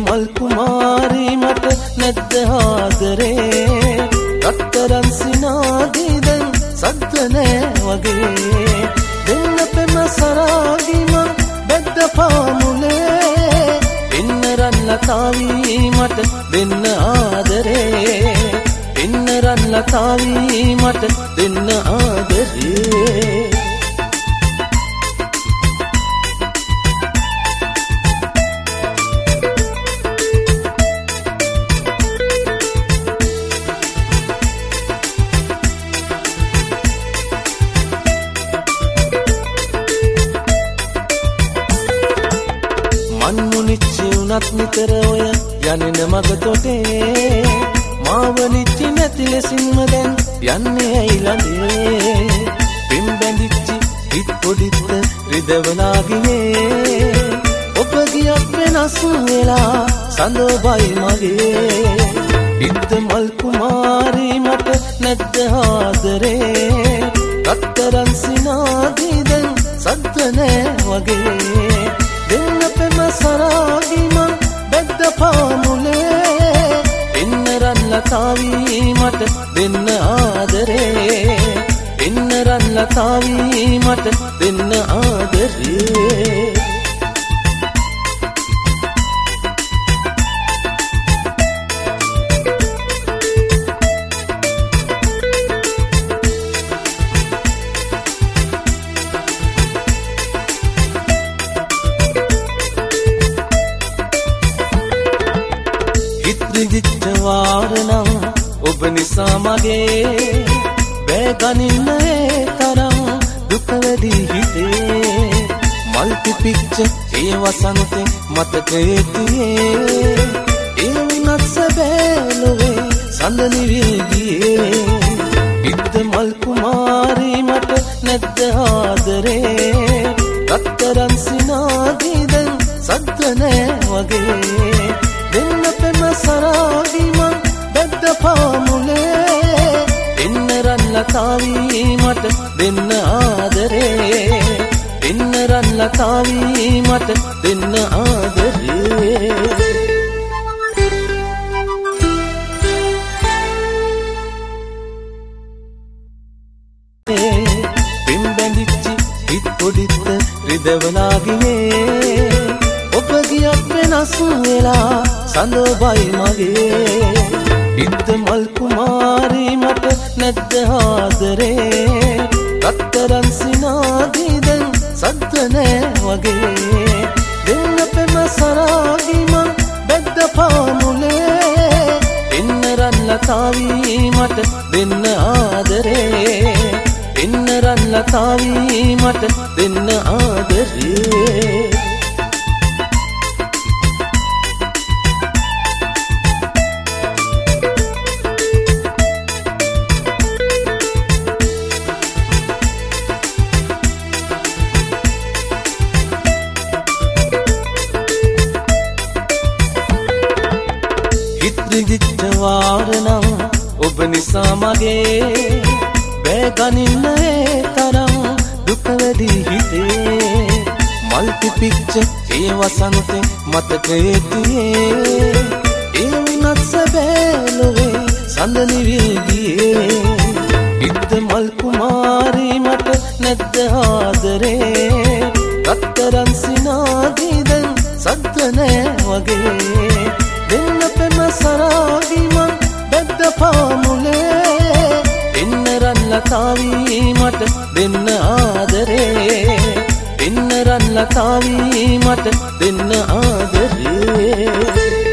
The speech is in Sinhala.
මල් කුමාරි මට නැද්ද ආදරේ රත්තරන් සිනාදී දැන් සද්ද නෑ වගේ දෙන්න පෙම සරාගිම බෙද්ද පාමුලේ ඉන්න රන් ලතාවි මට දෙන්න ආදරේ ඉන්න රන් ලතාවි මට දෙන්න ආදරේ නිතර ඔය යන්නේ මග තොටේ මාව නිච්චි නැති ලෙසින්ම දැන් යන්නේ ඇයිලඳේ පින් බැඳිච්චි හිත් පොඩිත් රිදවනා ගියේ ඔබ ගියක් වෙනස් වෙලා සඳෝබයි මගේ ඉද්ද මල් කුමාරි මට නැද්ද ආදරේ රත්තරන් සිනාදී දැන් සද්ද නෑ වගේ දෙන්න පෙම සරාගිම බෙද්ද පාමුලේ ඉන්න රන් ලතාවි මට දෙන්න ආදරේ ඉන්න රන් ලතාවි මට දෙන්න ආදරේ වාරනම් ඔබ නිසා මගේ බෑගනින්න ඒ තරම් දුක වැඩි හිතේ මල් පිපිච්ච ඒ වසන්තේ මතකයේ තියේ ඒ වුණත් සැබෑ නොවේ සඳ නිවි ගියේ ඉද්ද මල් කුමාරි මට නැද්ද ආදරේ රත්තරන් සිනාදී දැන් සද්ද නෑ වගේ දෙන්න පෙම සරාගිම බෙද්ද පාමුලේ ඉන්න රන් ලතාවි මට දෙන්න ආදරේ ඉන්න රන් ලතාවි මට දෙන්න ආදරේ පින් බැඳිච්චි හිත් පොඩිත් රිදවනා ගියේ ඔබ ගියක් වෙනස් වෙලා සඳෝබයි මගේ ඉද්ද මල් කුමාරි මට නැද්ද ආදරේ රත්තරන් සිනාදී දැන් සද්ද නෑ වගේ දෙන්න පෙම සරාගිම බෙද්ද පාමුලේ ඉන්න රන් ලතාවි මට දෙන්න ආදරේ ඉන්න රන් ලතාවි මට දෙන්න ආදරේ රිදිච්ච වාරනම් ඔබ නිසා මගේ බෑගනින්න ඒ තරම් දුක වැඩි හිතේ මල් පිපිච්ච ඒ වසන්තේ මතකයේ තියේ ඒ වුණත් සැබෑ නොවේ සඳ නිවි ගියේ ඉද්ද මල් කුමාරි මට නැද්ද ආදරේ රත්තරන් සිනාදී දැන් සද්ද නෑ වගේ දෙන්න පෙම සරාගිම බෙද්ද පාමුලේ ඉන්න රන් ලතාවි මට දෙන්න ආදරේ ඉන්න රන් ලතාවි මට දෙන්න ආදරේ